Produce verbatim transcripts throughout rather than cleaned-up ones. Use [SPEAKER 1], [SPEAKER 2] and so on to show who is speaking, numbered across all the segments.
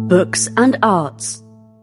[SPEAKER 1] Books and arts.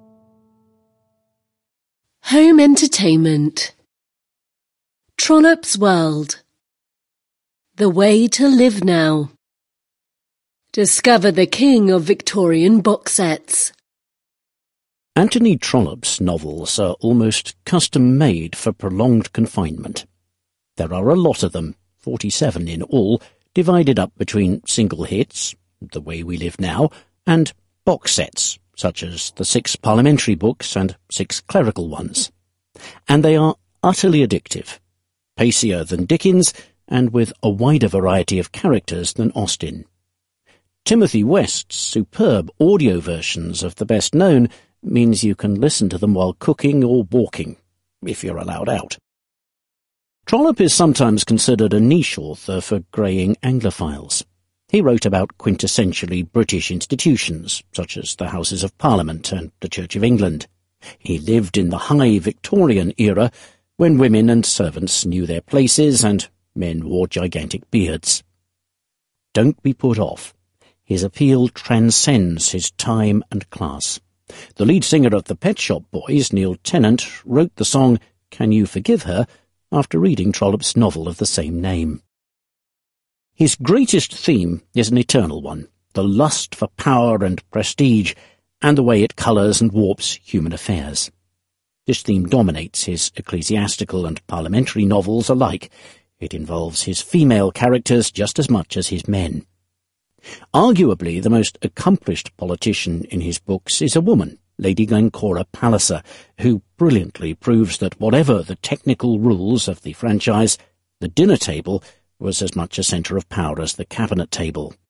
[SPEAKER 2] Home entertainment. Trollope's World. The Way to Live Now. Discover the king of Victorian box sets.
[SPEAKER 3] Anthony Trollope's novels are almost custom-made for prolonged confinement. There are a lot of them, forty-seven in all, divided up between single hits, The Way We Live Now, and box sets, such as the six parliamentary books and six clerical ones. And they are utterly addictive, pacier than Dickens, and with a wider variety of characters than Austen. Timothy West's superb audio versions of the best-known means you can listen to them while cooking or walking, if you're allowed out. Trollope is sometimes considered a niche author for greying Anglophiles. He wrote about quintessentially British institutions, such as the Houses of Parliament and the Church of England. He lived in the high Victorian era, when women and servants knew their places and men wore gigantic beards. Don't be put off. His appeal transcends his time and class. The lead singer of the Pet Shop Boys, Neil Tennant, wrote the song Can You Forgive Her? After reading Trollope's novel of the same name. His greatest theme is an eternal one, the lust for power and prestige, and the way it colours and warps human affairs. This theme dominates his ecclesiastical and parliamentary novels alike. It involves his female characters just as much as his men. Arguably the most accomplished politician in his books is a woman, Lady Glencora Palliser, who brilliantly proves that whatever the technical rules of the franchise, the dinner table was as much a centre of power as the cabinet table.